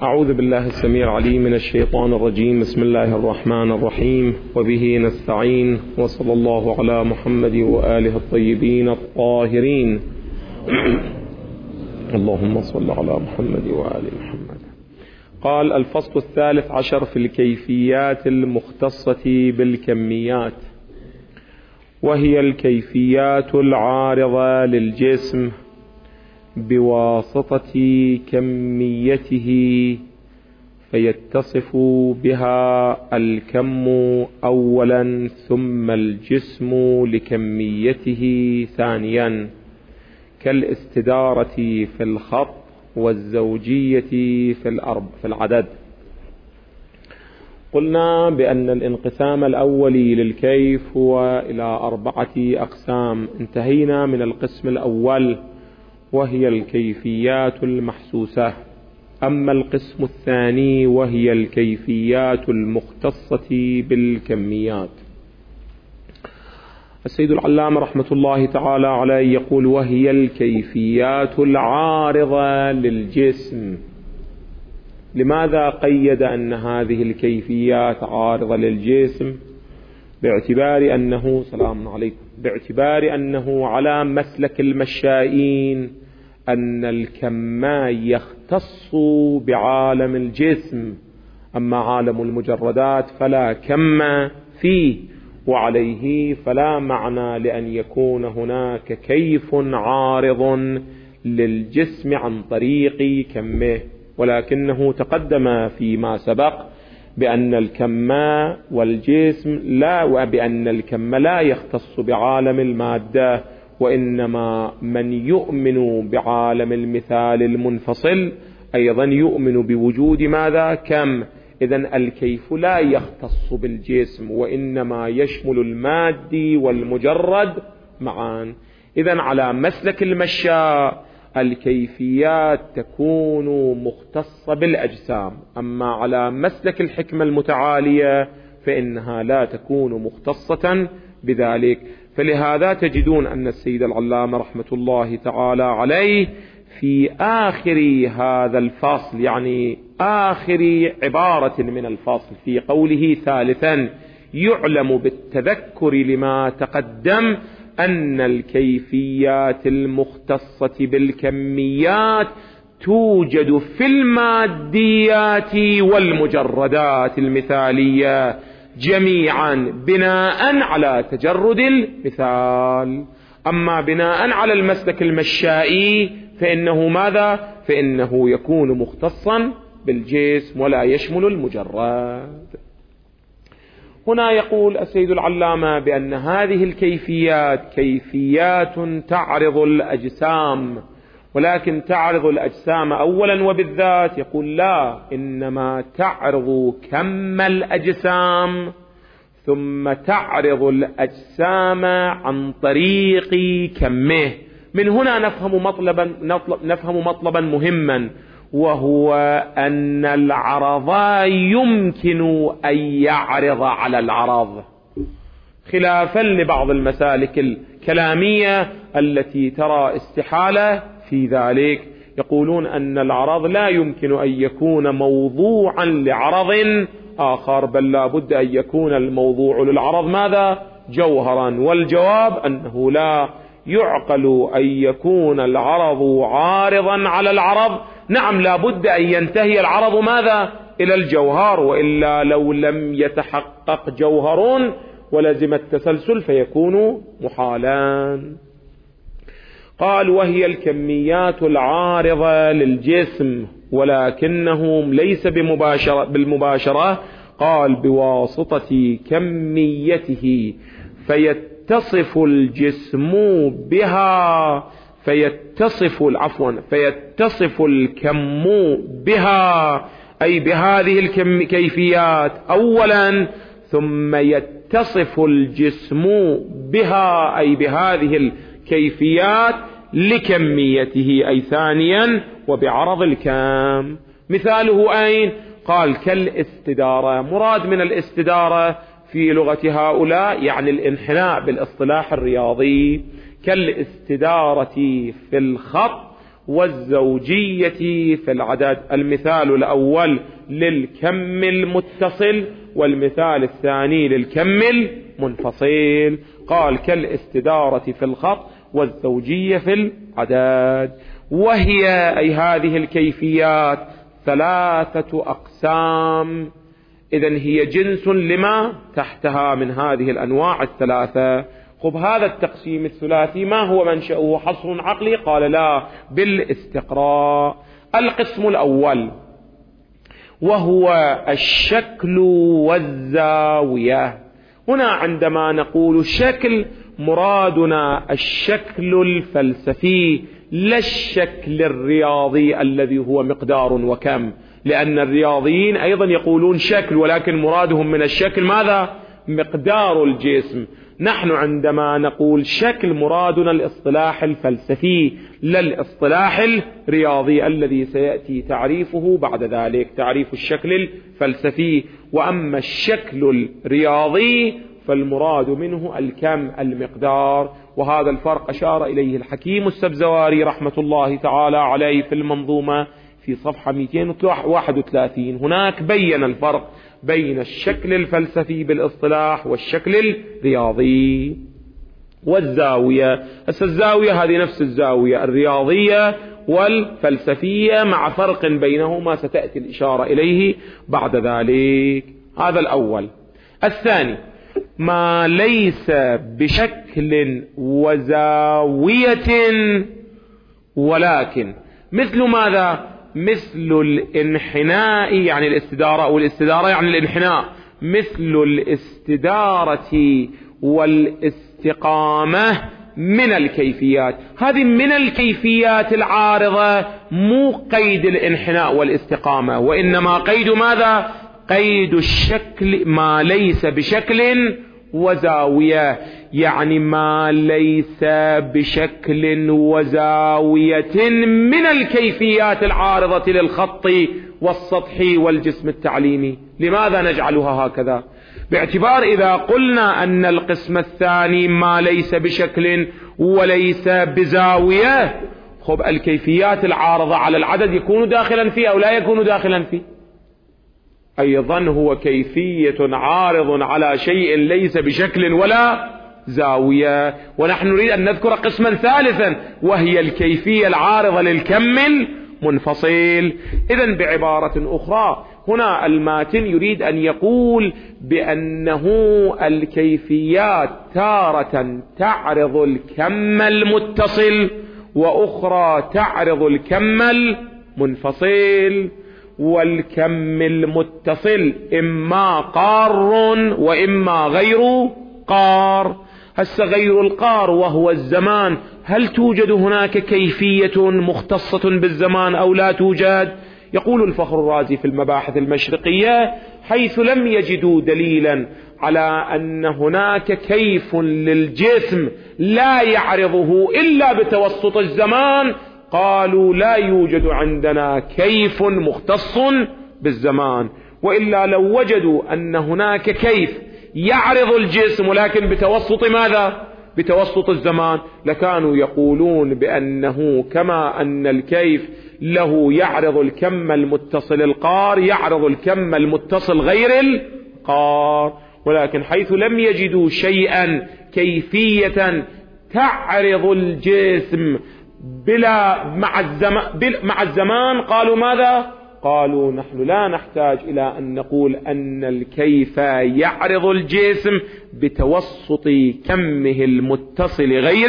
أعوذ بالله السميع العليم من الشيطان الرجيم. بسم الله الرحمن الرحيم، وبه نستعين، وصلى الله على محمد وآله الطيبين الطاهرين. اللهم صل على محمد وآل محمد. قال: الفصل 13 في الكيفيات المختصة بالكميات، وهي الكيفيات العارضة للجسم بواسطة كميته، فيتصف بها الكم أولا ثم الجسم لكميته ثانيا، كالاستدارة في الخط والزوجية في العدد. قلنا بأن الانقسام الأولي للكيف هو إلى 4 أقسام. انتهينا من القسم الأول وهي الكيفيات المحسوسة. أما القسم الثاني وهي الكيفيات المختصة بالكميات. السيد العلامة رحمة الله تعالى عليه يقول: وهي الكيفيات العارضة للجسم. لماذا قيد أن هذه الكيفيات عارضة للجسم؟ باعتبار أنه على مسلك المشائين أن الكم يختص بعالم الجسم، أما عالم المجردات فلا كم فيه، وعليه فلا معنى لأن يكون هناك كيف عارض للجسم عن طريق كمه. ولكنه تقدم فيما سبق بأن الكم والجسم وبأن الكم لا يختص بعالم المادة، وإنما من يؤمن بعالم المثال المنفصل أيضا يؤمن بوجود ماذا؟ كم. إذن الكيف لا يختص بالجسم، وإنما يشمل المادي والمجرد معا. إذن على مسلك المشاء الكيفيات تكون مختصة بالأجسام، أما على مسلك الحكمة المتعالية فإنها لا تكون مختصة بذلك. فلهذا تجدون أن السيد العلامة رحمة الله تعالى عليه في آخر هذا الفصل، يعني آخر عبارة من الفصل، في قوله ثالثا: يعلم بالتذكر لما تقدم أن الكيفيات المختصة بالكميات توجد في الماديات والمجردات المثالية جميعا بناء على تجرد المثال. أما بناء على المسلك المشائي فإنه ماذا؟ فإنه يكون مختصا بالجسم ولا يشمل المجرد. هنا يقول السيد العلامة بأن هذه الكيفيات كيفيات تعرض الأجسام، ولكن تعرض الأجسام أولا وبالذات. يقول: لا، إنما تعرض كم الأجسام ثم تعرض الأجسام عن طريق كمه. من هنا نفهم مطلبا مهما، وهو أن العرض يمكن أن يعرض على العرض، خلافا لبعض المسالك الكلامية التي ترى استحالة في ذلك. يقولون أن العرض لا يمكن أن يكون موضوعا لعرض آخر، بل لا بد أن يكون الموضوع للعرض ماذا؟ جوهرا. والجواب أنه لا يعقل أن يكون العرض عارضا على العرض. نعم، لا بد أن ينتهي العرض ماذا؟ إلى الجوهر، وإلا لو لم يتحقق جوهر ولزم التسلسل فيكون محالا. قال: وهي الكميات العارضة للجسم، ولكنهم ليس بالمباشرة. قال: بواسطة كميته، فيتصف الجسم بها، فيتصف الكم بها، أي بهذه الكيفيات أولا، ثم يتصف الجسم بها، أي بهذه الكيفيات لكميته، أي ثانيا، وبعرض الكم. مثاله أين؟ قال: كالاستدارة. مراد من الاستدارة في لغة هؤلاء يعني الانحناء بالاصطلاح الرياضي، كالاستدارة في الخط والزوجية في العدد. المثال الأول للكم المتصل والمثال الثاني للكم المنفصل. قال كالاستدارة في الخط والزوجية في العدد. وهي أي هذه الكيفيات 3 أقسام. إذن هي جنس لما تحتها من هذه الأنواع 3. خب هذا التقسيم الثلاثي ما هو منشأه حصر عقلي؟ قال لا، بالاستقراء. القسم الأول وهو الشكل والزاوية. هنا عندما نقول الشكل مرادنا الشكل الفلسفي لا الشكل الرياضي الذي هو مقدار وكم، لأن الرياضيين أيضا يقولون شكل، ولكن مرادهم من الشكل ماذا؟ مقدار الجسم. نحن عندما نقول شكل مرادنا الاصطلاح الفلسفي لا الاصطلاح الرياضي الذي سيأتي تعريفه بعد ذلك، تعريف الشكل الفلسفي. وأما الشكل الرياضي فالمراد منه الكم، المقدار. وهذا الفرق أشار إليه الحكيم السبزواري رحمة الله تعالى عليه في المنظومة في صفحة 231. هناك بين الفرق بين الشكل الفلسفي بالاصطلاح والشكل الرياضي. والزاوية، الزاوية هذه نفس الزاوية الرياضية والفلسفية مع فرق بينهما ستأتي الإشارة إليه بعد ذلك. هذا الأول. الثاني ما ليس بشكل وزاوية ولكن مثل ماذا؟ مثل الانحناء يعني الاستدارة، أو الاستدارة يعني الانحناء، مثل الاستدارة والاستقامة من الكيفيات. هذه من الكيفيات العارضة، مو قيد الانحناء والاستقامة، وإنما قيد ماذا؟ قيد الشكل، ما ليس بشكل وزاوية، يعني ما ليس بشكل وزاوية من الكيفيات العارضة للخط والسطح والجسم التعليمي. لماذا نجعلها هكذا؟ باعتبار إذا قلنا أن القسم الثاني ما ليس بشكل وليس بزاوية، خب الكيفيات العارضة على العدد يكون داخلا فيه أو لا يكون داخلا فيه؟ أيضا هو كيفية عارض على شيء ليس بشكل ولا زاوية. ونحن نريد أن نذكر قسما ثالثا وهي الكيفية العارضة للكم المنفصل. إذن بعبارة أخرى هنا الماتن يريد أن يقول بأنه الكيفيات تارة تعرض الكم المتصل وأخرى تعرض الكم المنفصل. والكم المتصل إما قار وإما غير قار. هسه غير القار وهو الزمان، هل توجد هناك كيفية مختصة بالزمان أو لا توجد؟ يقول الفخر الرازي في المباحث المشرقية حيث لم يجدوا دليلا على أن هناك كيف للجسم لا يعرضه إلا بتوسط الزمان، قالوا لا يوجد عندنا كيف مختص بالزمان. وإلا لو وجدوا أن هناك كيف يعرض الجسم ولكن بتوسط ماذا؟ بتوسط الزمان، لكانوا يقولون بأنه كما أن الكيف له يعرض الكم المتصل القار يعرض الكم المتصل غير القار. ولكن حيث لم يجدوا شيئا كيفية تعرض الجسم بلا مع الزمان قالوا ماذا؟ قالوا نحن لا نحتاج إلى أن نقول أن الكيف يعرض الجسم بتوسط كمه المتصل غير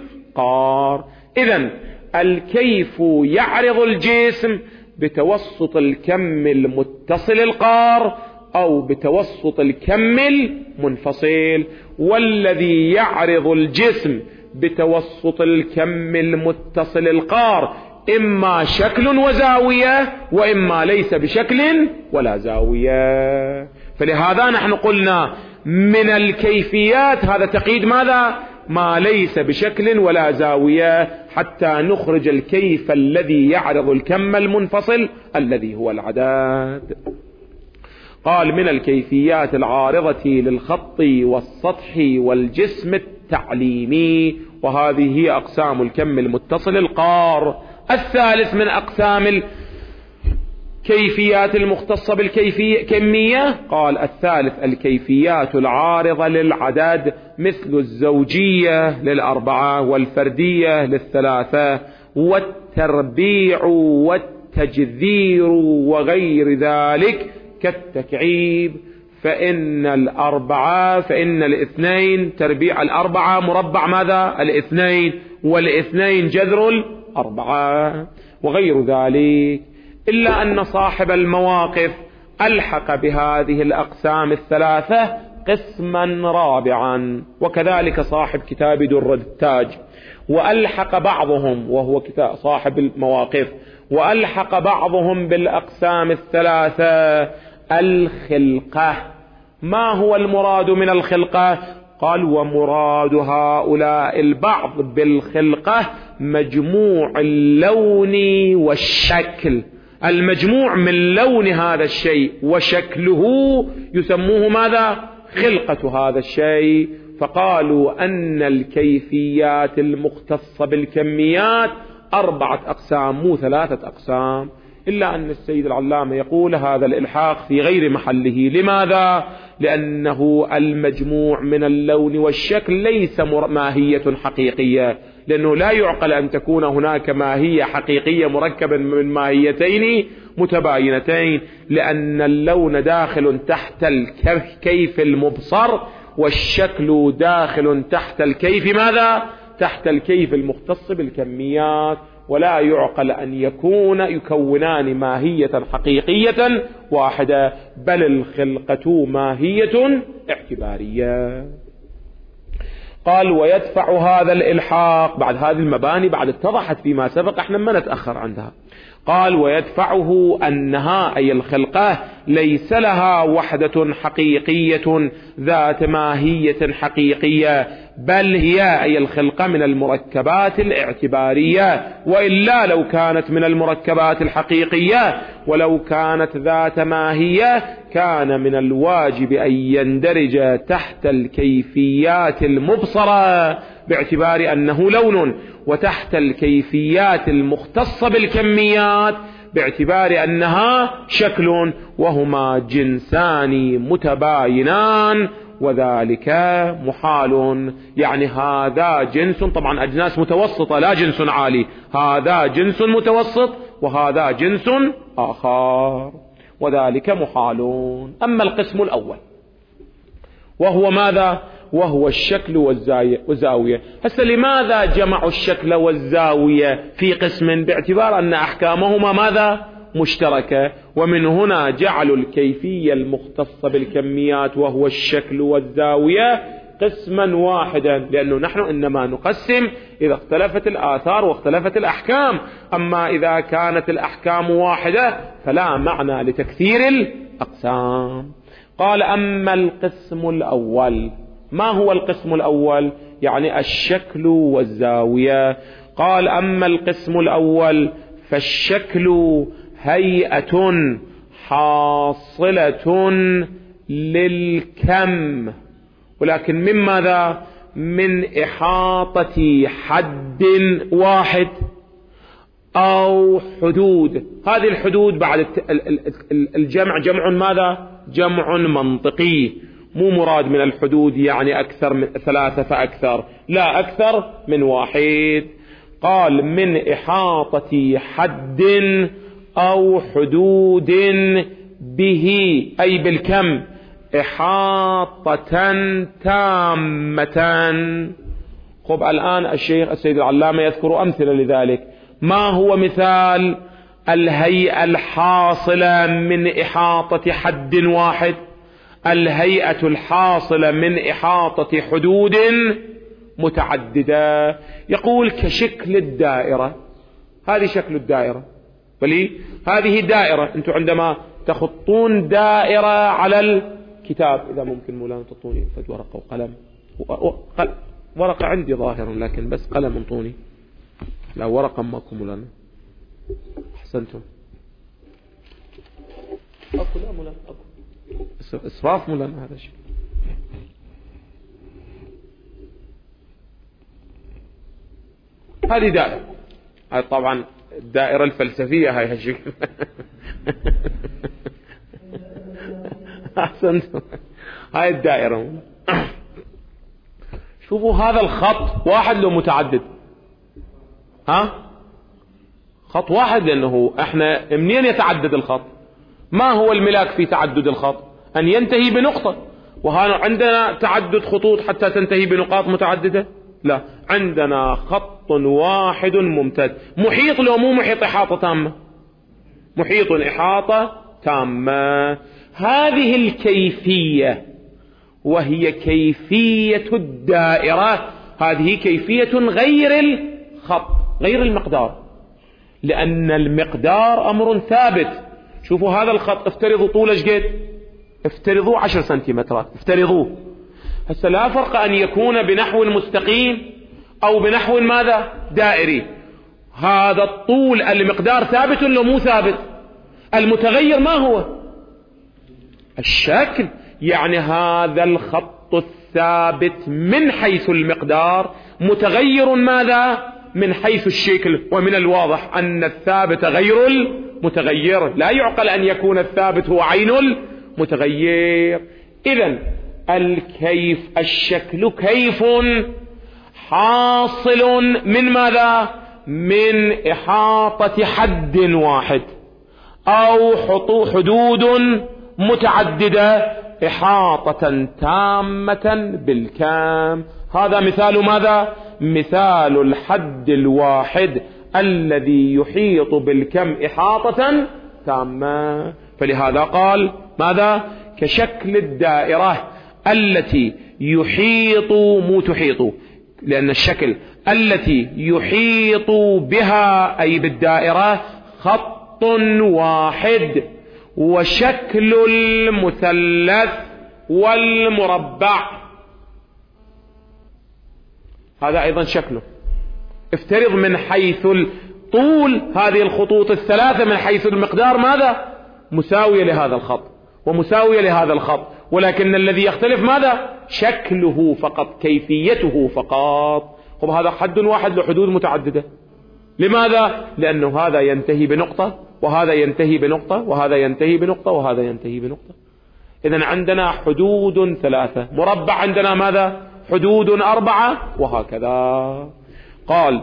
القار. إذن الكيف يعرض الجسم بتوسط الكم المتصل القار أو بتوسط الكم المنفصل. والذي يعرض الجسم بتوسط الكم المتصل القار إما شكل وزاوية وإما ليس بشكل ولا زاوية. فلهذا نحن قلنا من الكيفيات هذا تقييد ماذا؟ ما ليس بشكل ولا زاوية، حتى نخرج الكيف الذي يعرض الكم المنفصل الذي هو العدد. قال من الكيفيات العارضة للخط والسطح والجسم التعليمي. وهذه هي أقسام الكم المتصل القار الثالث من أقسام الكيفيات المختصة بالكمية، قال الثالث الكيفيات العارضة للعدد، مثل الزوجية للأربعة والفردية للثلاثة والتربيع والتجذير وغير ذلك كالتكعيب. فإن الاثنين تربيع الأربعة مربع ماذا؟ الاثنين، والاثنين جذر الأربعة وغير ذلك. إلا أن صاحب المواقف ألحق بهذه الأقسام الثلاثة قسما رابعا، وكذلك صاحب كتاب در التاج. وألحق بعضهم، وهو صاحب المواقف، وألحق بعضهم بالأقسام الثلاثة الخلقة. ما هو المراد من الخلقة؟ قال ومراد هؤلاء البعض بالخلقة مجموع اللون والشكل. المجموع من لون هذا الشيء وشكله يسموه ماذا؟ خلقة هذا الشيء. فقالوا أن الكيفيات المختصة بالكميات 4 أقسام مو 3 أقسام. إلا أن السيد العلامة يقول هذا الإلحاق في غير محله. لماذا؟ لأنه المجموع من اللون والشكل ليس ماهية حقيقية، لأنه لا يعقل أن تكون هناك ماهية حقيقية مركبة من ماهيتين متباينتين، لأن اللون داخل تحت الكيف المبصر، والشكل داخل تحت الكيف ماذا؟ تحت الكيف المختص بالكميات. ولا يعقل أن يكونان ماهية حقيقية واحدة، بل الخلقة ماهية اعتبارية. قال ويدفع هذا الإلحاق بعد هذه المباني، بعد اتضحت فيما سبق، احنا ما نتأخر عندها. قال ويدفعه أنها أي الخلقة ليس لها وحدة حقيقية ذات ماهية حقيقية، بل هي أي الخلقة من المركبات الاعتبارية. وإلا لو كانت من المركبات الحقيقية ولو كانت ذات ماهية كان من الواجب أن يندرج تحت الكيفيات المبصرة باعتبار أنه لون، وتحت الكيفيات المختصة بالكميات باعتبار أنها شكل، وهما جنسان متباينان، وذلك محال. يعني هذا جنس، طبعا أجناس متوسطة لا جنس عالي، هذا جنس متوسط وهذا جنس آخر، وذلك محال. أما القسم الأول وهو ماذا؟ وهو الشكل والزاوية. هسه لماذا جمعوا الشكل والزاوية في قسم؟ باعتبار أن أحكامهما ماذا؟ مشتركة. ومن هنا جعلوا الكيفية المختصة بالكميات وهو الشكل والزاوية قسما واحدا، لأنه نحن إنما نقسم إذا اختلفت الآثار واختلفت الأحكام. أما إذا كانت الأحكام واحدة فلا معنى لتكثير الأقسام. قال أما القسم الأول. ما هو القسم الأول؟ يعني الشكل والزاوية. قال أما القسم الأول فالشكل هيئة حاصلة للكم، ولكن من ماذا؟ من إحاطة حد واحد أو حدود. هذه الحدود بعد الجمع جمع ماذا؟ جمع منطقي، مو مراد من الحدود يعني أكثر من 3 فأكثر، لا، أكثر من 1. قال من إحاطة حد أو حدود به أي بالكم إحاطة تامة. خب الآن الشيخ السيد العلامة يذكر أمثلة لذلك. ما هو مثال الهيئة الحاصلة من إحاطة حد واحد؟ الهيئة الحاصلة من إحاطة حدود متعددة. يقول كشكل الدائرة. هذه شكل الدائرة، ولي هذه دائرة. أنتم عندما تخطون دائرة على الكتاب، إذا ممكن مولانا تطوني فد ورقة وقلم. ورقة عندي ظاهرا لكن بس قلم انطوني. لا ورقة ماكو مولانا. أحسنتم. أكو لا مولانا أكو إسراف مولانا هذا الشيء. هذه دائرة. طبعا الدائرة الفلسفية هاي هالشكل. أحسنت. هاي الدائرة. شوفوا هذا الخط واحد لو متعدد؟ خط واحد، لأنه احنا منين يتعدد الخط؟ ما هو الملاك في تعدد الخط؟ أن ينتهي بنقطة. وهنا عندنا تعدد خطوط حتى تنتهي بنقاط متعددة؟ لا، عندنا خط واحد ممتد. محيط لو مو محيط إحاطة تامة؟ محيط إحاطة تامة. هذه الكيفية وهي كيفية الدائرة، هذه كيفية غير الخط، غير المقدار، لأن المقدار أمر ثابت. شوفوا هذا الخط افترضوا طوله قد؟ افترضوا 10 سنتيمترات، افترضوه. هسه لا فرق أن يكون بنحو مستقيم أو بنحو ماذا؟ دائري. هذا الطول المقدار ثابت ولا مو ثابت؟ المتغير ما هو؟ الشكل. يعني هذا الخط الثابت من حيث المقدار متغير ماذا؟ من حيث الشكل. ومن الواضح أن الثابت غير المتغير، لا يعقل أن يكون الثابت هو عين المتغير. إذن الكيف، الشكل كيف حاصل من ماذا؟ من إحاطة حد واحد أو حدود متعددة إحاطة تامة بالكام. هذا مثال ماذا؟ مثال الحد الواحد الذي يحيط بالكم إحاطة تامة. فلهذا قال ماذا؟ كشكل الدائرة التي يحيط، مو تحيط، لأن الشكل التي يحيط بها أي بالدائرة خط واحد. وشكل المثلث والمربع هذا أيضا شكله. افترض من حيث الطول هذه الخطوط الثلاثة من حيث المقدار ماذا؟ مساوية لهذا الخط ومساوية لهذا الخط، ولكن الذي يختلف ماذا؟ شكله فقط، كيفيته فقط. طب هذا حد واحد لحدود متعددة. لماذا؟ لأنه هذا ينتهي بنقطة وهذا ينتهي بنقطة وهذا ينتهي بنقطة وهذا ينتهي بنقطة. إذن عندنا حدود ثلاثة. مربع عندنا ماذا؟ حدود 4 وهكذا. قال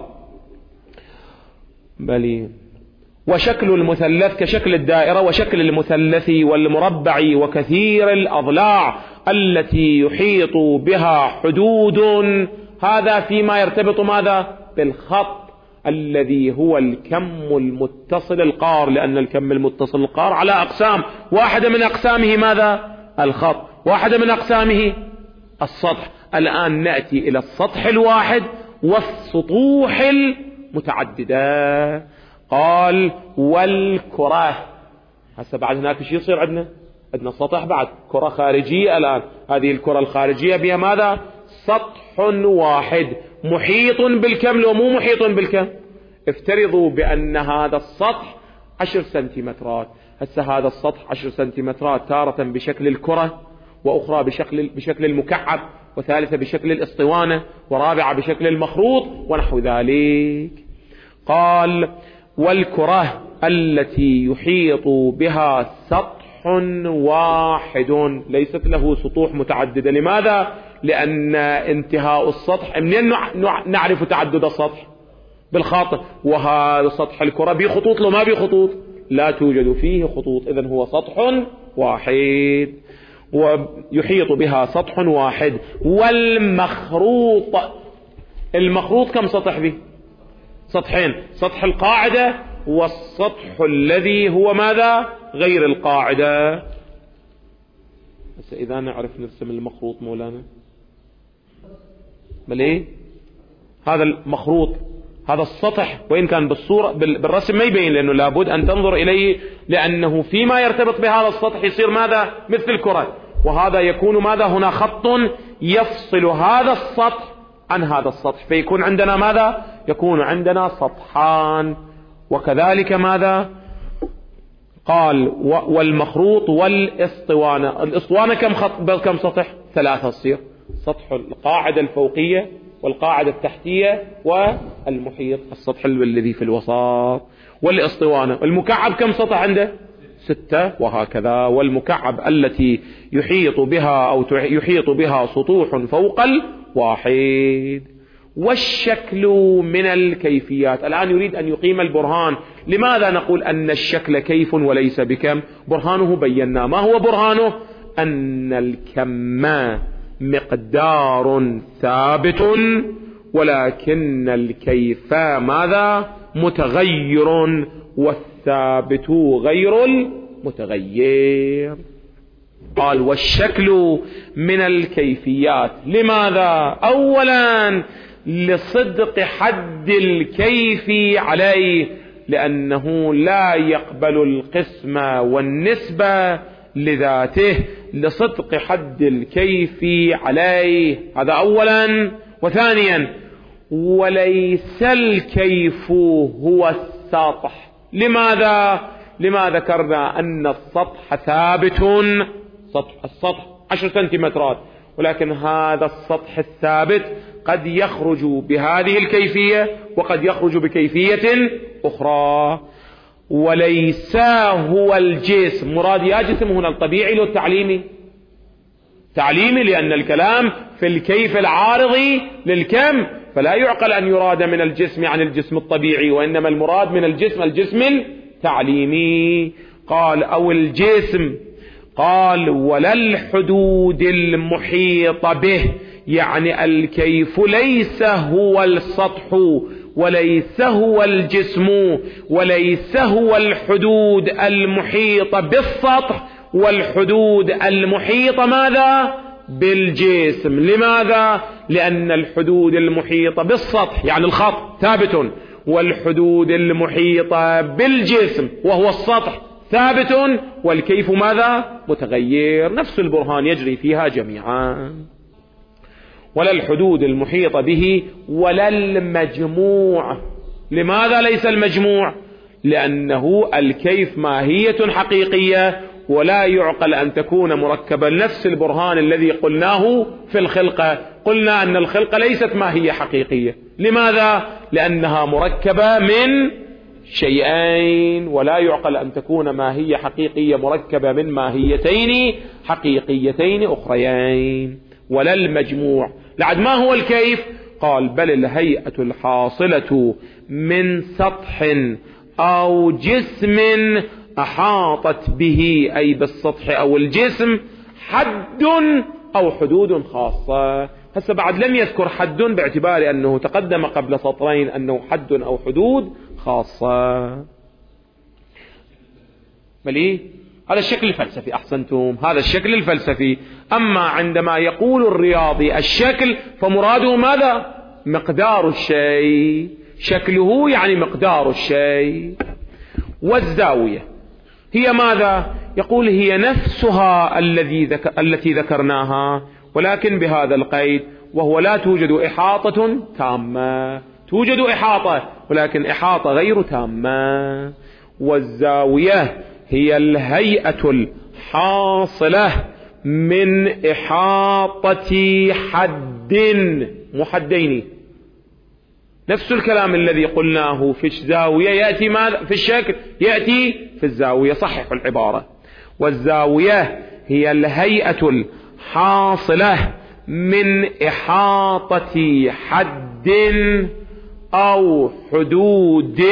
بلي وشكل المثلث كشكل الدائرة وشكل المثلث والمربع وكثير الأضلاع التي يحيط بها حدود. هذا فيما يرتبط ماذا؟ بالخط الذي هو الكم المتصل القار، لأن الكم المتصل القار على أقسام. واحدة من أقسامه ماذا؟ الخط، واحدة من أقسامه السطح. الآن نأتي إلى السطح الواحد والسطوح المتعددة. قال والكرة. هسه بعد هناك شيء يصير عندنا سطح، بعد كرة خارجية. الآن هذه الكرة الخارجية بها ماذا؟ سطح واحد محيط بالكم لو مو محيط بالكم. افترضوا بأن هذا السطح 10 سنتيمترات. هسه هذا السطح 10 سنتيمترات تارة بشكل الكرة، وأخرى بشكل المكعب، وثالثة بشكل الاسطوانة، ورابعة بشكل المخروط ونحو ذلك. قال والكرة التي يحيط بها سطح واحد ليست له سطوح متعددة. لماذا؟ لأن انتهاء السطح منين نعرف تعدد السطح؟ بالخط. وهذا سطح الكرة بخطوط لو ما بخطوط؟ لا توجد فيه خطوط. إذن هو سطح واحد ويحيط بها سطح واحد. والمخروط، المخروط كم سطح به؟ سطحين، سطح القاعدة والسطح الذي هو ماذا؟ غير القاعدة. بس إذا نعرف نرسم المخروط مولانا بليه؟ هذا المخروط، هذا السطح وإن كان بالصورة بالرسم ما يبين، لأنه لابد أن تنظر إليه، لأنه فيما يرتبط بهذا السطح يصير ماذا؟ مثل الكرة. وهذا يكون ماذا؟ هنا خط يفصل هذا السطح عن هذا السطح، فيكون عندنا ماذا؟ يكون عندنا سطحان. وكذلك ماذا؟ قال والمخروط والاسطوانة. الاسطوانة كم سطح؟ 3 تصير سطح القاعدة الفوقية والقاعدة التحتية والمحيط، السطح الذي في الوسط. والاسطوانة. المكعب كم سطح عنده؟ 6، وهكذا. والمكعب التي يحيط بها أو يحيط بها سطوح فوق الواحد. والشكل من الكيفيات. الآن يريد أن يقيم البرهان. لماذا نقول أن الشكل كيف وليس بكم؟ برهانه بينا. ما هو برهانه؟ أن الكم مقدار ثابت، ولكن الكيف ماذا؟ متغير، والثابت غير المتغير. قال والشكل من الكيفيات. لماذا؟ أولا لصدق حد الكيف عليه، لأنه لا يقبل القسم والنسبة لذاته، لصدق حد الكيف عليه. هذا أولا. وثانيا وليس الكيف هو السطح. لماذا؟ لما ذكرنا أن السطح ثابت، السطح 10 سنتيمترات، ولكن هذا السطح الثابت قد يخرج بهذه الكيفية وقد يخرج بكيفية أخرى. وليس هو الجسم. مراد يا جسم هنا الطبيعي لو التعليمي؟ تعليمي، لأن الكلام في الكيف العارضي للكم، فلا يعقل أن يراد من الجسم عن الجسم الطبيعي، وإنما المراد من الجسم التعليمي. قال أو الجسم. قال ولا الحدود المحيط به، يعني الكيف ليس هو السطح وليس هو الجسم وليس هو الحدود المحيطة بالسطح، والحدود المحيطة ماذا؟ بالجسم. لماذا؟ لأن الحدود المحيطة بالسطح يعني الخط ثابت، والحدود المحيطة بالجسم وهو السطح ثابت، والكيف ماذا؟ متغير. نفس البرهان يجري فيها جميعا. ولا الحدود المحيطة به ولا المجموع. لماذا ليس المجموع؟ لأنه الكيف ماهية حقيقية، ولا يعقل أن تكون مركبة. نفس البرهان الذي قلناه في الخلقة، قلنا أن الخلقة ليست ماهية حقيقية. لماذا؟ لأنها مركبة من شيئين، ولا يعقل أن تكون ماهية حقيقية مركبة من ماهيتين حقيقيتين أخريين. ولا المجموع. لعد ما هو الكيف؟ قال بل الهيئة الحاصلة من سطح أو جسم أحاطت به، أي بالسطح أو الجسم، حد أو حدود خاصة. هسه بعد لم يذكر حد باعتبار أنه تقدم قبل سطرين أنه حد أو حدود خاصة. مليه؟ هذا الشكل الفلسفي. أحسنتم، هذا الشكل الفلسفي. أما عندما يقول الرياضي الشكل فمراده ماذا؟ مقدار الشيء. شكله يعني مقدار الشيء. والزاوية هي ماذا؟ يقول هي نفسها التي ذكرناها، ولكن بهذا القيد، وهو لا توجد إحاطة تامة. توجد إحاطة ولكن إحاطة غير تامة. والزاوية هي الهيئة الحاصلة من إحاطة حد محدين. نفس الكلام الذي قلناه في الزاوية يأتي ماذا؟ في الشكل يأتي في الزاوية. صحح العبارة. والزاوية هي الهيئة الحاصلة من إحاطة حد أو حدود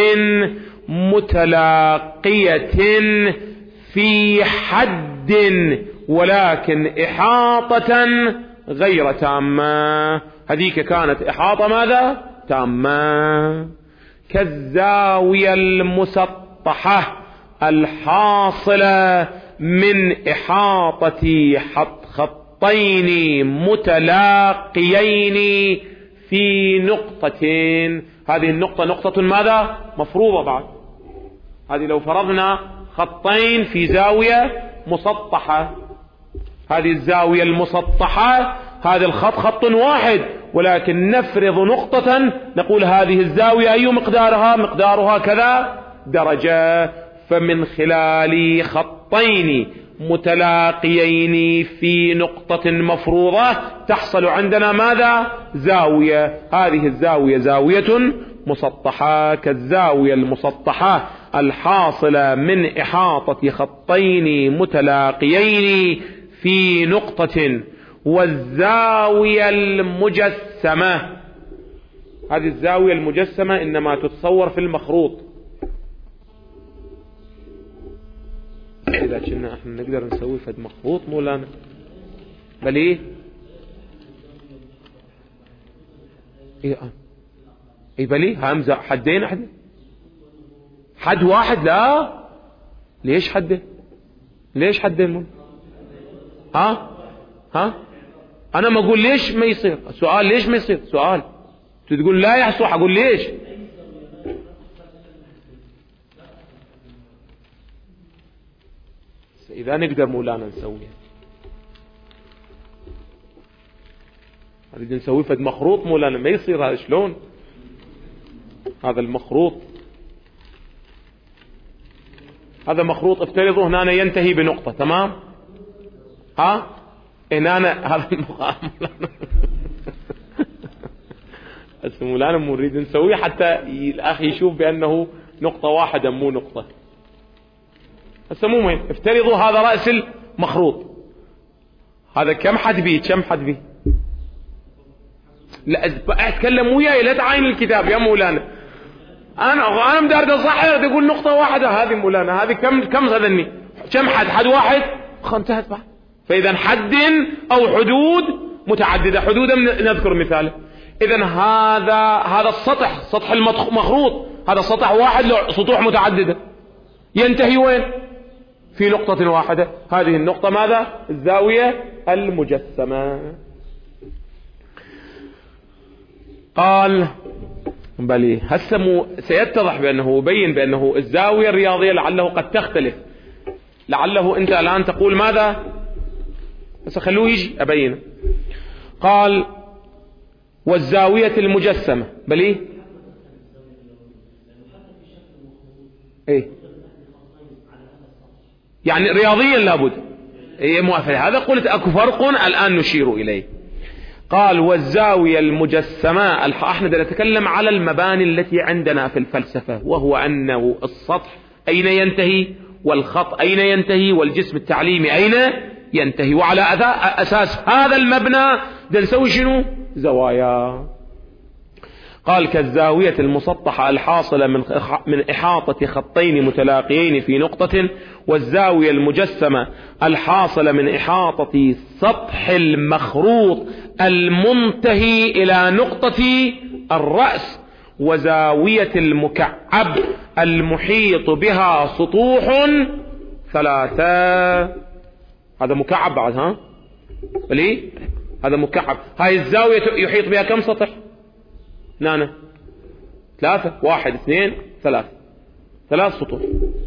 متلاقية في حد، ولكن إحاطة غير تامة. هذيك كانت إحاطة ماذا؟ تامة. كالزاوية المسطحة الحاصلة من إحاطة خطين متلاقيين في نقطتين. هذه النقطة نقطة ماذا؟ مفروضة. بعد هذه لو فرضنا خطين في زاوية مسطحة، هذه الزاوية المسطحة، هذا الخط خط واحد، ولكن نفرض نقطة نقول هذه الزاوية أي مقدارها؟ مقدارها كذا درجة. فمن خلال خطين متلاقيين في نقطة مفروضة تحصل عندنا ماذا؟ زاوية. هذه الزاوية زاوية مسطحة. كالزاوية المسطحة الحاصلة من إحاطة خطين متلاقيين في نقطة، والزاوية المجسمة. هذه الزاوية المجسمة إنما تتصور في المخروط. إذا كنا احنا نقدر نسوي فد مخروط مولانا، بل ايه ايه بلي همزة حدين حد واحد، لا ليش حدين؟ ليش حدين؟ ها انا ما اقول ليش ما يصير، سؤال ليش ما يصير، سؤال تقول لا يحصح، اقول ليش؟ اذا نقدر مولانا نسويها، نريد نسوي فد مخروط مولانا، ما يصير هذا. شلون هذا المخروط؟ هذا مخروط افترضوا هنا ينتهي بنقطة، تمام؟ هنا هذا مولانا نريد نسويه حتى الأخ يشوف بأنه نقطة واحدة مو نقطة. هسه مو مهم، افترضوا هذا رأس المخروط، هذا كم حد بيه؟ كم حد بيه؟ لا اتكلم وياي، لا تعاين الكتاب يا مولانا. انا مدارد صحيح تقول نقطة واحدة، هذه مولانا هذه كم غذني؟ كم حد واحد؟ انتهت بعد. فاذا حد او حدود متعددة، حدودا نذكر مثاله. اذا هذا السطح، سطح المخروط، هذا سطح واحد له سطوح متعددة، ينتهي وين؟ في نقطة واحدة. هذه النقطة ماذا؟ الزاوية المجسمة. قال بلي هسه سيتضح بأنه يبين بأنه الزاوية الرياضية لعله قد تختلف، لعله أنت الآن تقول ماذا؟ بس خلوه يجي أبينه. قال والزاوية المجسمة بلي ايه يعني رياضيا لابد ايه موافق. هذا قلت اكو فرق الآن نشير إليه. قال والزاوية المجسمة، احنا نتكلم على المباني التي عندنا في الفلسفة، وهو أنه السطح أين ينتهي، والخط أين ينتهي، والجسم التعليمي أين ينتهي، وعلى أساس هذا المبنى نسوي شنو؟ زوايا. قال كالزاوية المسطحة الحاصلة من إحاطة خطين متلاقيين في نقطة، والزاوية المجسمة الحاصلة من إحاطة سطح المخروط المنتهي إلى نقطة الرأس، وزاوية المكعب المحيط بها سطوح ثلاثة. هذا مكعب بعد ليه؟ هذا مكعب. هاي الزاوية يحيط بها كم سطح؟ نانا 3 1 2 3 3 سطوح.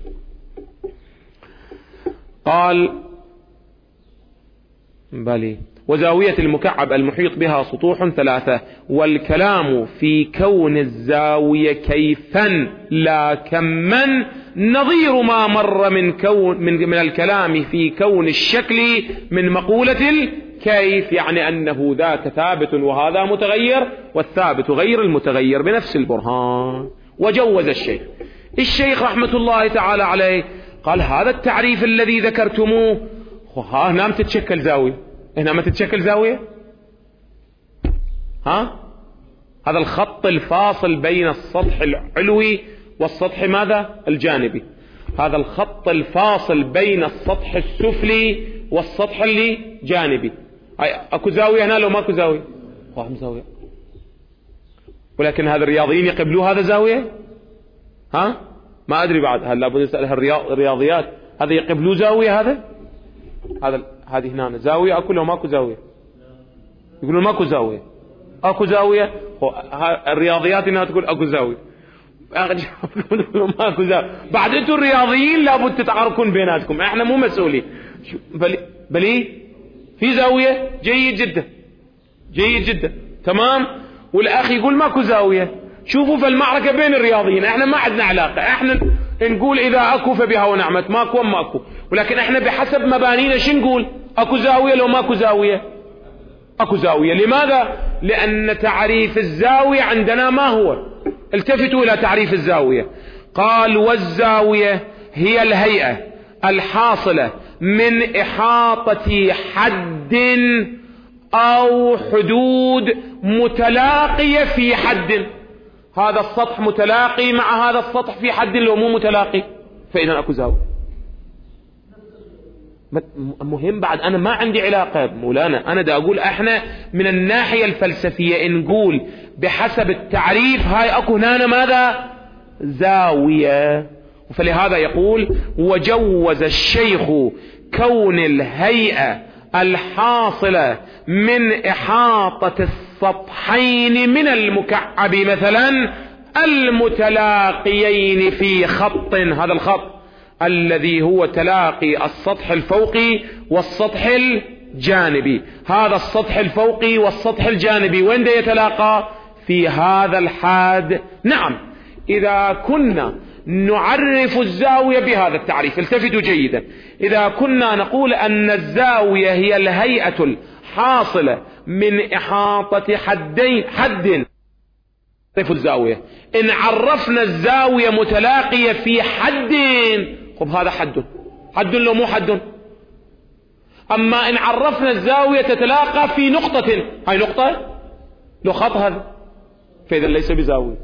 قال بلي وزاوية المكعب المحيط بها سطوح 3. والكلام في كون الزاوية كيفا لا كما نظير ما مر من الكلام في كون الشكل من مقولة الكيف، يعني أنه ذاك ثابت وهذا متغير، والثابت غير المتغير بنفس البرهان. وجوز الشيخ رحمة الله تعالى عليه، قال هذا التعريف الذي ذكرتموه هنا تتشكل زاوية، هنا ما تتشكل زاوية. هذا الخط الفاصل بين السطح العلوي والسطح ماذا؟ الجانبي. هذا الخط الفاصل بين السطح السفلي والسطح اللي جانبي. اكو زاوية هنا لو ماكو زاوية؟ فاهم زاوية. ولكن هذا الرياضيين يقبلوا هذا زاوية؟ ما ادري بعد، هل لابد نسأل الرياضيات هذا يقبلوا زاوية؟ هذه هنا زاوية اكو لو ماكو زاوية؟ يقولوا ماكو زاوية. اكو زاوية. الرياضيات هنا تقول اكو زاوية، ماكو زاوية. بعد انتم الرياضيين لابد تتعاركون بيناتكم، احنا مو مسؤولين. بلي في زاوية، جيد جدا جيد جدا تمام. والاخ يقول ماكو زاوية. شوفوا في المعركة بين الرياضيين، احنا ما عندنا علاقة، احنا نقول اذا اكو فبها ونعمت، ماكو ماكو. ولكن احنا بحسب مبانينا شو نقول؟ اكو زاوية لو ماكو زاوية؟ اكو زاوية. لماذا؟ لان تعريف الزاوية عندنا ما هو؟ التفتوا الى تعريف الزاوية. قال والزاوية هي الهيئة الحاصلة من إحاطة حد أو حدود متلاقية في حد. هذا السطح متلاقي مع هذا السطح في حد لو مو متلاقي، فإذا أكو زاوية. مهم بعد، أنا ما عندي علاقة مولانا، أنا دا أقول إحنا من الناحية الفلسفية نقول بحسب التعريف هاي أكو هنا ماذا؟ زاوية. فلهذا يقول وجوز الشيخ كون الهيئة الحاصلة من إحاطة السطحين من المكعب مثلا المتلاقيين في خط، هذا الخط الذي هو تلاقي السطح الفوقي والسطح الجانبي، هذا السطح الفوقي والسطح الجانبي وين يتلاقى؟ في هذا الحاد. نعم، إذا كنا نعرف الزاوية بهذا التعريف، التفتوا جيدا، إذا كنا نقول أن الزاوية هي الهيئة الحاصلة من إحاطة حد نعرف الزاوية. إن عرفنا الزاوية متلاقية في حد، خب هذا حد لو مو حد. أما إن عرفنا الزاوية تتلاقى في نقطة، هاي نقطة لو خط هذا، فإذا ليس بزاوية.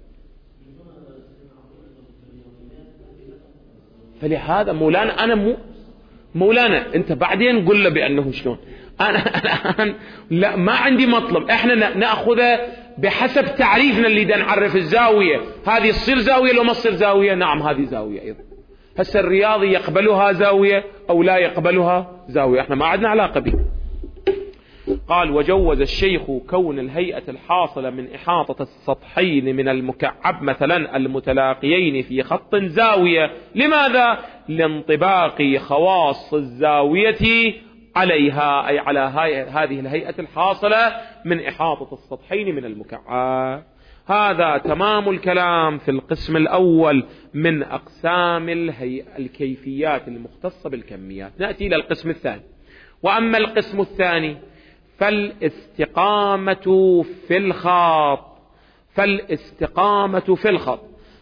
فلهذا مولانا أنا مولانا أنت بعدين قل له بأنه شلون. أنا الآن لا، ما عندي مطلب، إحنا نأخذه بحسب تعريفنا اللي دا نعرف الزاوية. هذه تصير زاوية لو ما تصير زاوية؟ نعم هذه زاوية أيضا. هسه الرياضي يقبلها زاوية أو لا يقبلها زاوية، إحنا ما عندنا علاقة به. قال وجوز الشيخ كون الهيئة الحاصلة من إحاطة السطحين من المكعب مثلا المتلاقيين في خط زاوية. لماذا؟ لانطباق خواص الزاوية عليها، أي على هذه الهيئة الحاصلة من إحاطة السطحين من المكعب. هذا تمام الكلام في القسم الأول من أقسام الكيفيات المختصة بالكميات. نأتي إلى القسم الثاني. وأما القسم الثاني فالاستقامة في الخط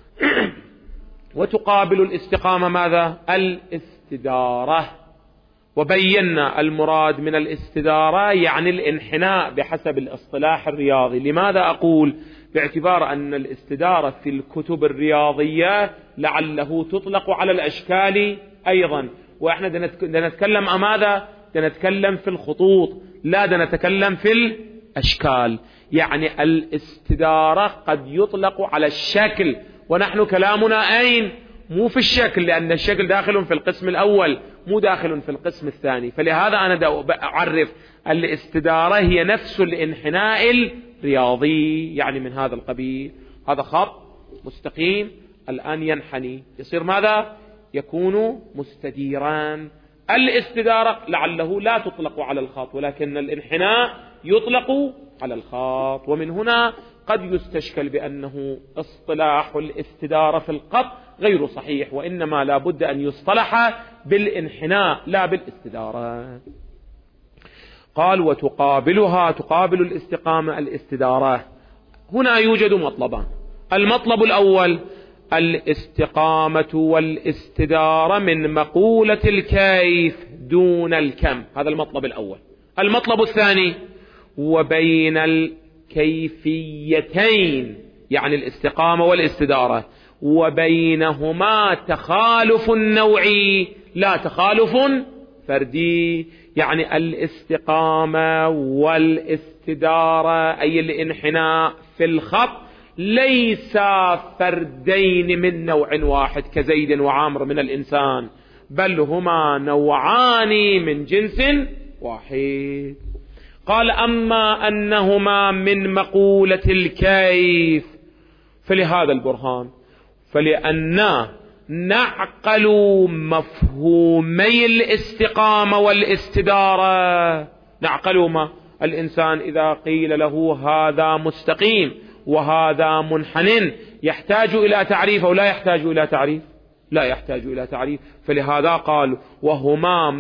وتقابل الاستقامة ماذا؟ الاستدارة. وبينا المراد من الاستدارة يعني الانحناء بحسب الاصطلاح الرياضي. لماذا أقول؟ باعتبار أن الاستدارة في الكتب الرياضية لعله تطلق على الأشكال أيضا، وإحنا نتكلم عن ماذا؟ نتكلم في الخطوط، لا نتكلم في الأشكال. يعني الاستدارة قد يطلق على الشكل، ونحن كلامنا أين؟ مو في الشكل، لأن الشكل داخل في القسم الأول مو داخل في القسم الثاني. فلهذا أنا أعرف الاستدارة هي نفس الانحناء الرياضي، يعني من هذا القبيل. هذا خط مستقيم الآن ينحني، يصير ماذا؟ يكون مستديران. الاستدارة لعله لا تطلق على الخط، ولكن الانحناء يطلق على الخط. ومن هنا قد يستشكل بأنه اصطلاح الاستدارة في الخط غير صحيح، وإنما لا بد أن يصطلح بالانحناء لا بالاستدارة. قال تقابل الاستقامة الاستدارة. هنا يوجد مطلبان. المطلب الأول الاستقامة والاستدارة من مقولة الكيف دون الكم، هذا المطلب الأول. المطلب الثاني وبين الكيفيتين، يعني الاستقامة والاستدارة، وبينهما تخالف نوعي لا تخالف فردي. يعني الاستقامة والاستدارة أي الانحناء في الخط ليس فردين من نوع واحد كزيد وعامر من الإنسان، بل هما نوعان من جنس واحد. قال أما أنهما من مقولة الكيف فلهذا البرهان، فلأننا نعقل مفهومي الاستقامة والاستدارة. نعقلهما. الإنسان إذا قيل له هذا مستقيم وهذا منحن يحتاج إلى تعريف أو لا يحتاج إلى تعريف؟ لا يحتاج إلى تعريف. فلهذا قال وهما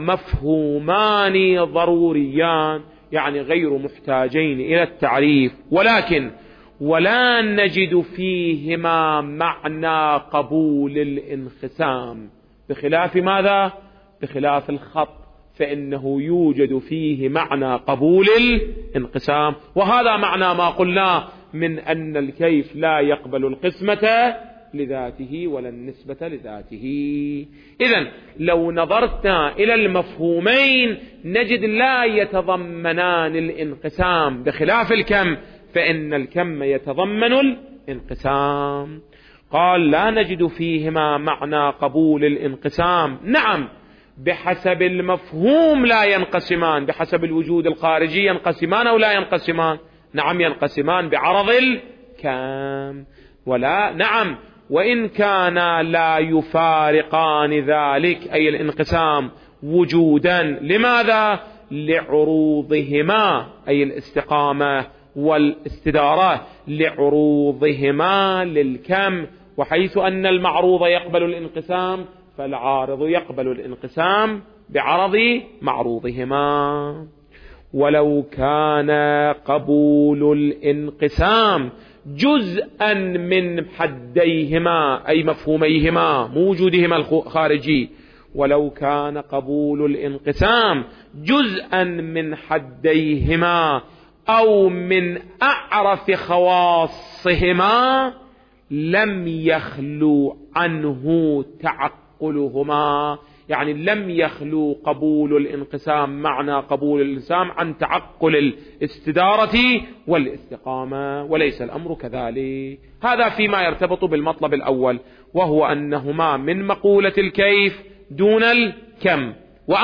مفهومان ضروريان، يعني غير محتاجين إلى التعريف. ولكن ولا نجد فيهما معنى قبول الانقسام، بخلاف ماذا؟ بخلاف الخط، فإنه يوجد فيه معنى قبول الانقسام. وهذا معنى ما قلناه من أن الكيف لا يقبل القسمة لذاته ولا النسبة لذاته. إذن لو نظرنا إلى المفهومين نجد لا يتضمنان الانقسام، بخلاف الكم فإن الكم يتضمن الانقسام. قال لا نجد فيهما معنى قبول الانقسام. نعم، بحسب المفهوم لا ينقسمان، بحسب الوجود الخارجي ينقسمان أو لا ينقسمان؟ نعم ينقسمان بعرض الكم. ولا نعم، وإن كانا لا يفارقان ذلك أي الانقسام وجودا. لماذا؟ لعروضهما أي الاستقامة والاستدارة، لعروضهما للكم، وحيث أن المعروض يقبل الانقسام فالعارض يقبل الانقسام بعرض معروضهما. ولو كان قبول الانقسام جزءا من حديهما أي مفهوميهما موجودهما الخارجي، ولو كان قبول الانقسام جزءا من حديهما أو من أعرف خواصهما لم يخلو عنه تعقلهما، يعني لم يخلو قبول الانقسام معنى قبول الانقسام عن تعقل الاستدارة والاستقامة، وليس الأمر كذلك. هذا فيما يرتبط بالمطلب الأول، وهو أنهما من مقولة الكيف دون الكم.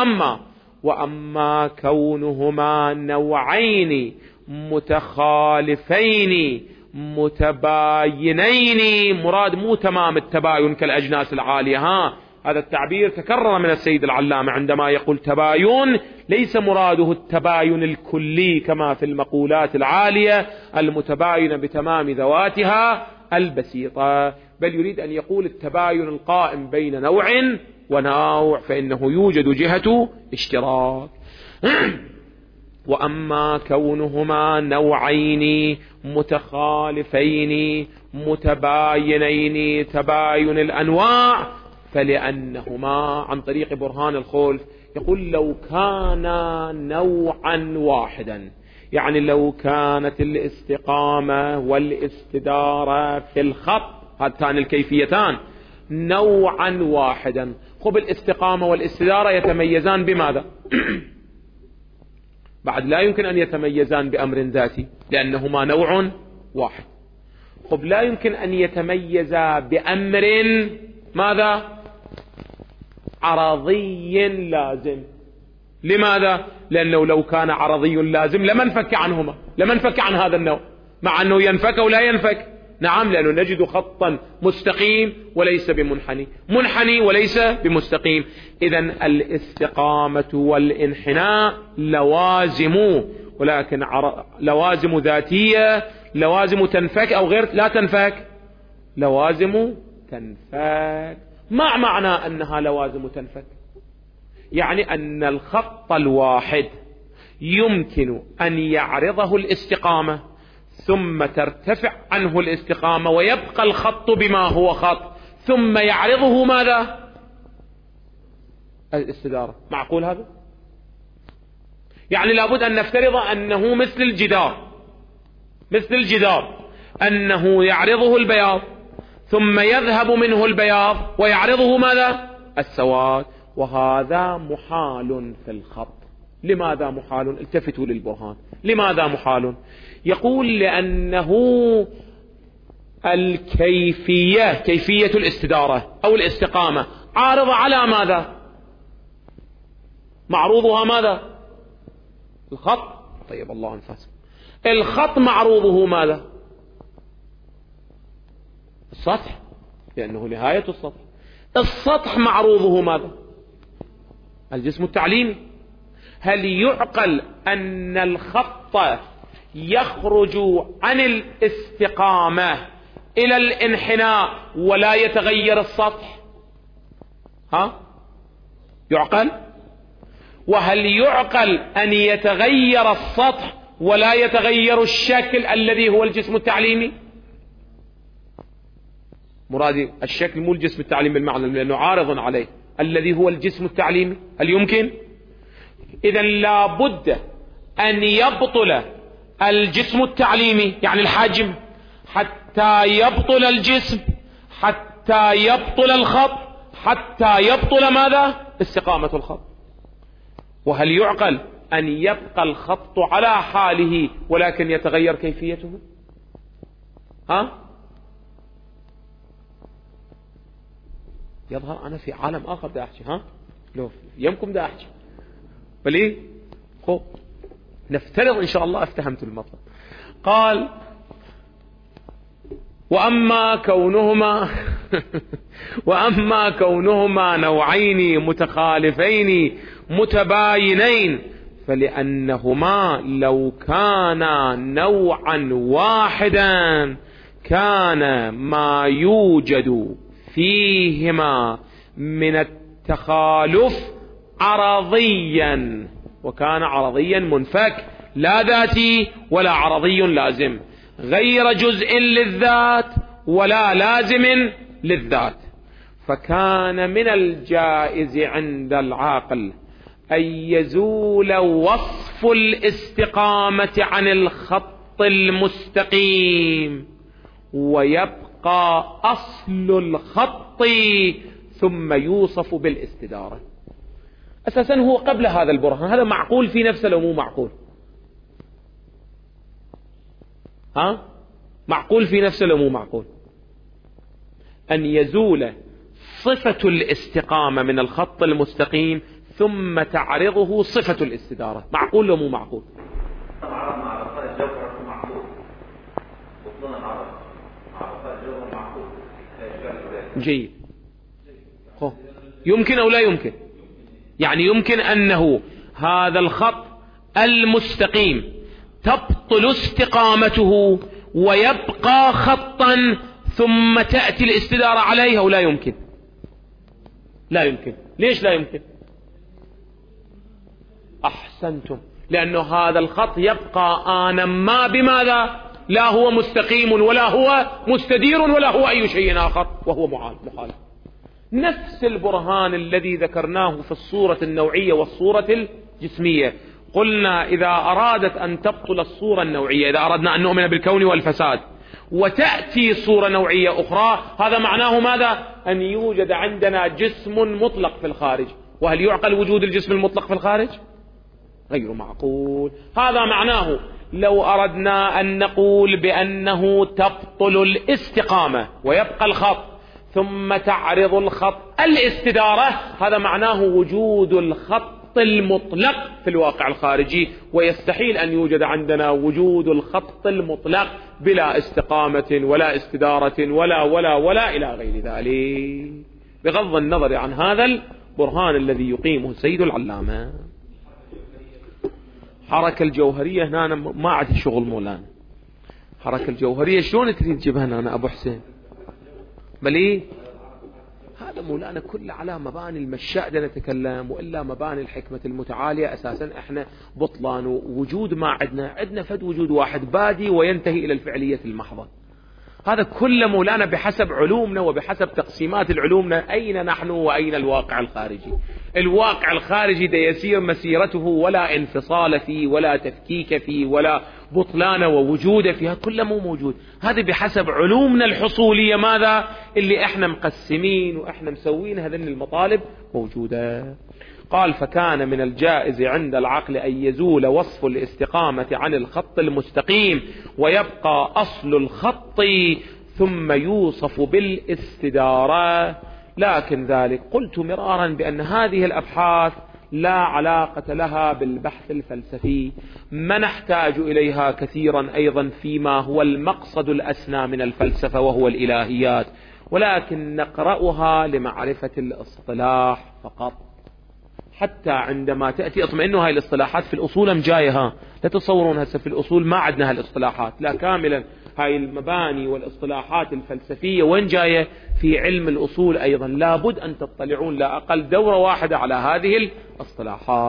وأما كونهما نوعين متخالفين متباينين، مراد مو تمام التباين كالأجناس العالية، هذا التعبير تكرر من السيد العلامة عندما يقول تباين، ليس مراده التباين الكلي كما في المقولات العالية المتباينة بتمام ذواتها البسيطة، بل يريد أن يقول التباين القائم بين نوع ونوع، فإنه يوجد جهة اشتراك. وأما كونهما نوعين متخالفين متباينين تباين الأنواع فلأنهما عن طريق برهان الخلف يقول لو كان نوعا واحدا، يعني لو كانت الاستقامة والاستدارة في الخط هاتان الكيفيتان نوعا واحدا، خب الاستقامة والاستدارة يتميزان بماذا؟ بعد لا يمكن أن يتميزان بأمر ذاتي لأنهما نوع واحد. خب لا يمكن أن يتميزا بأمر ماذا؟ عرضي لازم. لماذا؟ لأنه لو كان عرضي لازم لما انفك عنهما، لما انفك عن هذا النوع، مع أنه ينفك ولا ينفك. نعم، لأنه نجد خطا مستقيم وليس بمنحني، منحني وليس بمستقيم. إذن الاستقامة والانحناء لوازم، ولكن لوازم ذاتية، لوازم تنفك أو غير لا تنفك، لوازم تنفك. ما معنى أنها لوازم تنفك؟ يعني أن الخط الواحد يمكن أن يعرضه الاستقامة ثم ترتفع عنه الاستقامة ويبقى الخط بما هو خط، ثم يعرضه ماذا؟ الاستدارة. معقول هذا؟ يعني لابد أن نفترض أنه مثل الجدار، مثل الجدار أنه يعرضه البياض ثم يذهب منه البياض ويعرضه ماذا؟ السواد، وهذا محال في الخط. لماذا محال؟ التفتوا للبرهان. لماذا محال؟ يقول لأنه الكيفية، كيفية الاستدارة أو الاستقامة عارضة على ماذا؟ معروضها ماذا؟ الخط. طيب الله أنفاسه، الخط معروضه ماذا؟ السطح، لأنه نهاية السطح. السطح معروضه ماذا؟ الجسم التعليمي. هل يعقل أن الخط يخرج عن الاستقامة إلى الانحناء ولا يتغير السطح؟ يعقل؟ وهل يعقل أن يتغير السطح ولا يتغير الشكل الذي هو الجسم التعليمي. مرادي الشكل مو الجسم التعليمي بالمعنى لأنه عارض عليه الذي هو الجسم التعليمي. هل يمكن؟ إذن لا بد أن يبطل الجسم التعليمي يعني الحجم حتى يبطل الجسم، حتى يبطل الخط، حتى يبطل ماذا؟ استقامة الخط. وهل يعقل أن يبقى الخط على حاله ولكن يتغير كيفيته؟ يظهر أنا في عالم آخر دا أحكي. لو يمكم دا أحكي بلي نفترض إن شاء الله افتهمت المطلب. قال وأما كونهما نوعين متخالفين متباينين فلأنهما لو كانا نوعا واحدا كان ما يوجد فيهما من التخالف عرضيا، وكان عرضيا منفك لا ذاتي ولا عرضي لازم، غير جزء للذات ولا لازم للذات. فكان من الجائز عند العاقل أن يزول وصف الاستقامة عن الخط المستقيم ويبقى أصل الخط ثم يوصف بالاستدارة. أساسا هو قبل هذا البرهان هذا معقول في نفسه لو مو معقول؟ معقول في نفسه لو مو معقول؟ أن يزول صفة الاستقامة من الخط المستقيم ثم تعرضه صفة الاستدارة، معقول لو مو معقول؟ جيد. يمكن أو لا يمكن؟ يعني يمكن أنه هذا الخط المستقيم تبطل استقامته ويبقى خطا ثم تأتي الاستدارة عليه أو لا يمكن؟ لا يمكن. ليش لا يمكن؟ أحسنتم، لأنه هذا الخط يبقى آنا ما بماذا؟ لا هو مستقيم ولا هو مستدير ولا هو أي شيء آخر وهو مخالف. نفس البرهان الذي ذكرناه في الصورة النوعية والصورة الجسمية. قلنا إذا أرادت أن تبطل الصورة النوعية، إذا أردنا أن نؤمن بالكون والفساد وتأتي صورة نوعية أخرى، هذا معناه ماذا؟ أن يوجد عندنا جسم مطلق في الخارج. وهل يعقل وجود الجسم المطلق في الخارج؟ غير معقول. هذا معناه لو أردنا أن نقول بأنه تبطل الاستقامة ويبقى الخط ثم تعرض الخط الاستدارة، هذا معناه وجود الخط المطلق في الواقع الخارجي، ويستحيل أن يوجد عندنا وجود الخط المطلق بلا استقامة ولا استدارة ولا إلى غير ذلك، بغض النظر عن هذا البرهان الذي يقيمه السيد العلامة. حركة الجوهرية هنا أنا ما عاد شغل مولانا. حركة الجوهرية شلون تريد تجيبها هنا أنا أبو حسين؟ بلي هذا مولانا كل على مباني المشاء نتكلم، وإلا مباني الحكمة المتعالية أساسا احنا بطلان وجود ما عندنا فد وجود واحد بادي وينتهي إلى الفعلية المحضة. هذا كل مولانا بحسب علومنا وبحسب تقسيمات العلومنا أين نحن وأين الواقع الخارجي. الواقع الخارجي ده يسير مسيرته ولا انفصال فيه ولا تفكيك فيه ولا بطلان ووجود فيها، كله مو موجود. هذا بحسب علومنا الحصولية ماذا اللي احنا مقسمين واحنا مسوين هذين المطالب موجودة. قال فكان من الجائز عند العقل أن يزول وصف الاستقامة عن الخط المستقيم ويبقى أصل الخط ثم يوصف بالاستدارة. لكن ذلك قلت مرارا بأن هذه الأبحاث لا علاقة لها بالبحث الفلسفي، ما نحتاج إليها كثيرا أيضا فيما هو المقصد الأسنى من الفلسفة وهو الإلهيات، ولكن نقرأها لمعرفة الاصطلاح فقط. حتى عندما تأتي اطمئنوا هاي الاصطلاحات في الأصول مجايها، لا تصورون هسه في الأصول ما عندنا هالاصطلاحات، لا كاملا هاي المباني والاصطلاحات الفلسفية وين جاية؟ في علم الأصول أيضا لابد أن تطلعون لا أقل دورة واحدة على هذه الاصطلاحات.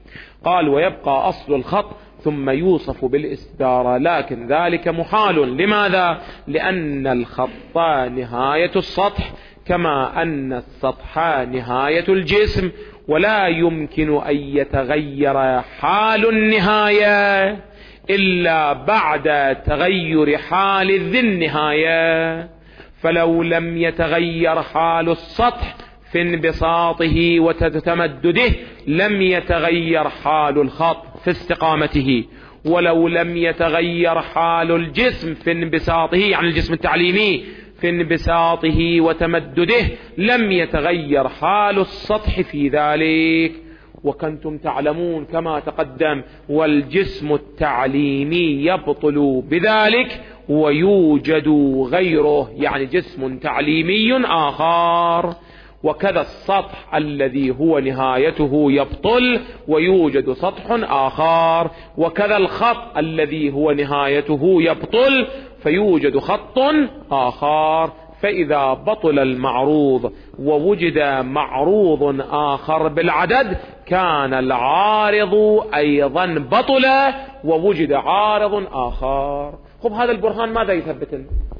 قال ويبقى أصل الخط ثم يوصف بالاستدارة، لكن ذلك محال. لماذا؟ لأن الخط نهاية السطح كما أن السطح نهاية الجسم، ولا يمكن أن يتغير حال النهاية إلا بعد تغير حال ذي النهاية. فلو لم يتغير حال السطح في انبساطه وتمدده لم يتغير حال الخط في استقامته، ولو لم يتغير حال الجسم في انبساطه، يعني الجسم التعليمي في انبساطه وتمدده، لم يتغير حال السطح في ذلك. وكنتم تعلمون كما تقدم والجسم التعليمي يبطل بذلك ويوجد غيره، يعني جسم تعليمي آخر. وكذا السطح الذي هو نهايته يبطل ويوجد سطح آخر، وكذا الخط الذي هو نهايته يبطل فيوجد خط آخر. فإذا بطل المعروض ووجد معروض آخر بالعدد كان العارض أيضا بطل ووجد عارض آخر. خب هذا البرهان ماذا يثبت؟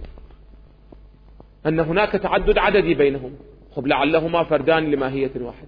أن هناك تعدد عددي بينهم. خب لعلهما فردان لماهية واحد.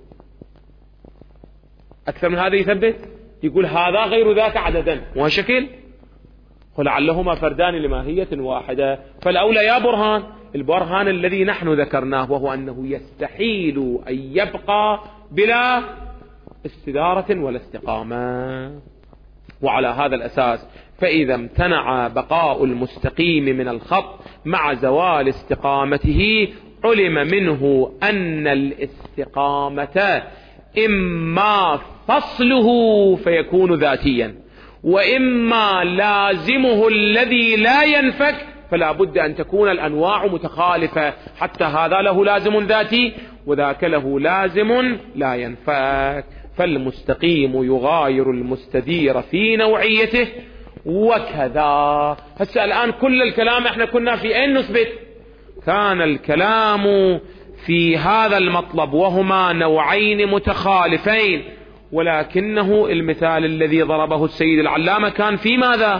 أكثر من هذا يثبت؟ يقول هذا غير ذاك عددا وهالشكل، ولعلهما فردان لماهية واحدة. فالأولى يا برهان البرهان الذي نحن ذكرناه، وهو أنه يستحيل أن يبقى بلا استدارة ولا استقامة. وعلى هذا الأساس فإذا امتنع بقاء المستقيم من الخط مع زوال استقامته علم منه أن الاستقامة إما فصله فيكون ذاتيا، وإما لازمه الذي لا ينفك، فلا بد أن تكون الأنواع متخالفة، حتى هذا له لازم ذاتي وذاك له لازم لا ينفك. فالمستقيم يغاير المستدير في نوعيته وكذا. هسه الآن كل الكلام احنا كنا في أين نثبت؟ كان الكلام في هذا المطلب وهما نوعين متخالفين، ولكنه المثال الذي ضربه السيد العلامة كان في ماذا؟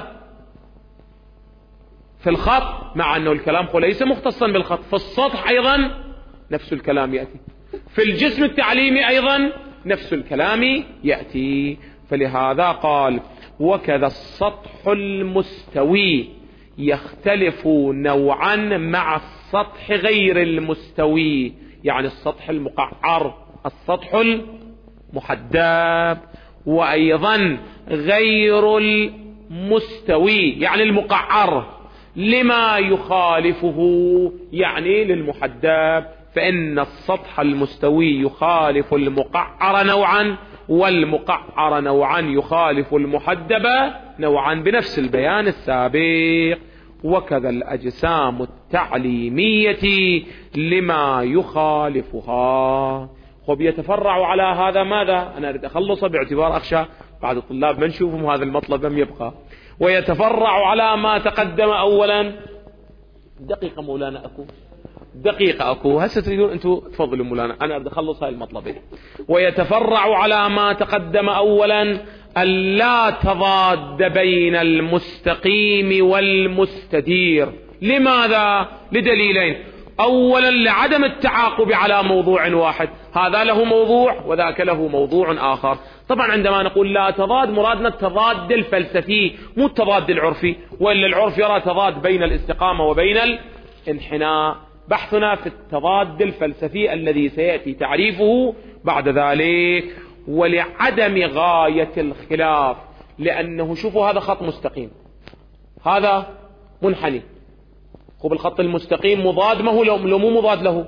في الخط، مع أنه الكلام ليس مختصا بالخط. في السطح أيضا نفس الكلام يأتي، في الجسم التعليمي أيضا نفس الكلام يأتي. فلهذا قال وكذا السطح المستوي يختلف نوعا مع السطح غير المستوي، يعني السطح المقعر، السطح المحدب، وأيضا غير المستوي يعني المقعر لما يخالفه يعني للمحدب. فإن السطح المستوي يخالف المقعر نوعا، والمقعر نوعا يخالف المحدب نوعا بنفس البيان السابق. وكذا الأجسام التعليمية لما يخالفها. خب يتفرع على هذا ماذا؟ أنا أريد أخلصه باعتبار أخشى بعض الطلاب ما نشوفهم هذا المطلب لم يبقى. ويتفرع على ما تقدم أولا. دقيقة مولانا أكو هسه تريدون أنتم تفضلوا مولانا، أنا أريد أخلص هاي المطلبين. ويتفرع على ما تقدم أولا ألا تضاد بين المستقيم والمستدير. لماذا؟ لدليلين. أولا لعدم التعاقب على موضوع واحد، هذا له موضوع وذاك له موضوع آخر. طبعا عندما نقول لا تضاد مرادنا التضاد الفلسفي مو التضاد العرفي، وإلا العرف يرى تضاد بين الاستقامة وبين الانحناء. بحثنا في التضاد الفلسفي الذي سيأتي تعريفه بعد ذلك. ولعدم غاية الخلاف، لأنه شوفوا هذا خط مستقيم هذا منحني. خب الخط المستقيم مضاد ما هو لو مو مضاد له؟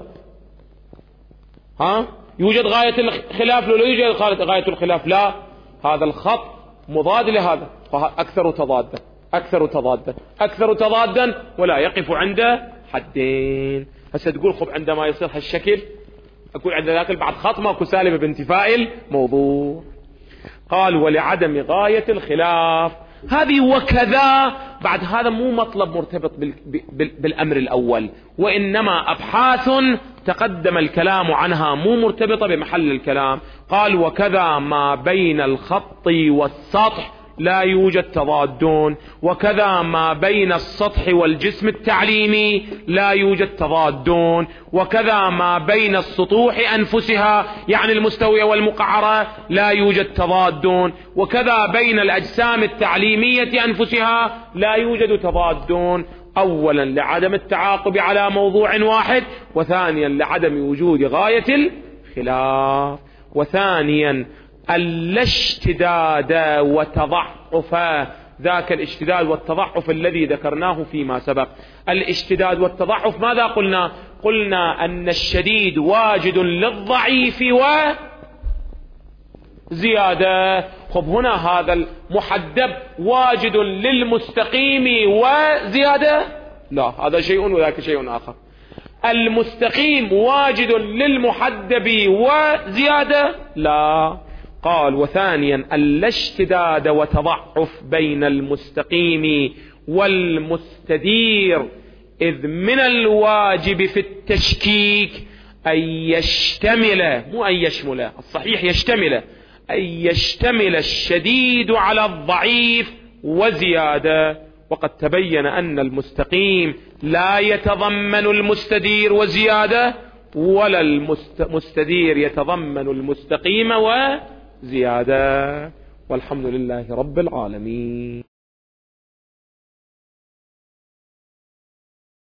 يوجد غاية الخلاف لو لا يوجد غاية الخلاف؟ لا، هذا الخط مضاد لهذا، أكثر تضادا ولا يقف عند حدين. هسه تقول خب عندما يصير هالشكل أقول عند ذاك بعد خط ماكو سالبة بانتفاء الموضوع. قال ولعدم غاية الخلاف. هذه وكذا بعد هذا مو مطلب مرتبط بالأمر الأول، وإنما أبحاث تقدم الكلام عنها مو مرتبطة بمحل الكلام. قال وكذا ما بين الخط والسطح لا يوجد تضاد، وكذا ما بين السطح والجسم التعليمي لا يوجد تضاد، وكذا ما بين السطوح أنفسها يعني المستوية والمقعرة لا يوجد تضاد، وكذا بين الأجسام التعليمية أنفسها لا يوجد تضاد. أولا لعدم التعاقب على موضوع واحد، وثانيا لعدم وجود غاية الخلاف، وثانيا الاشتداد وتضعف، ذاك الاشتداد والتضعف الذي ذكرناه فيما سبق. الاشتداد والتضعف ماذا قلنا؟ قلنا أن الشديد واجد للضعيف وزيادة. خب هنا هذا المحدب واجد للمستقيم وزيادة؟ لا، هذا شيء وذاك شيء آخر. المستقيم واجد للمحدب وزيادة؟ لا. قال وثانيا الاشتداد وتضعف بين المستقيم والمستدير، إذ من الواجب في التشكيك أن يشتمل، مو أن يشمل، الصحيح يشتمل، أن يشتمل الشديد على الضعيف وزيادة. وقد تبين أن المستقيم لا يتضمن المستدير وزيادة، ولا المستدير يتضمن المستقيم وزيادة. والحمد لله رب العالمين.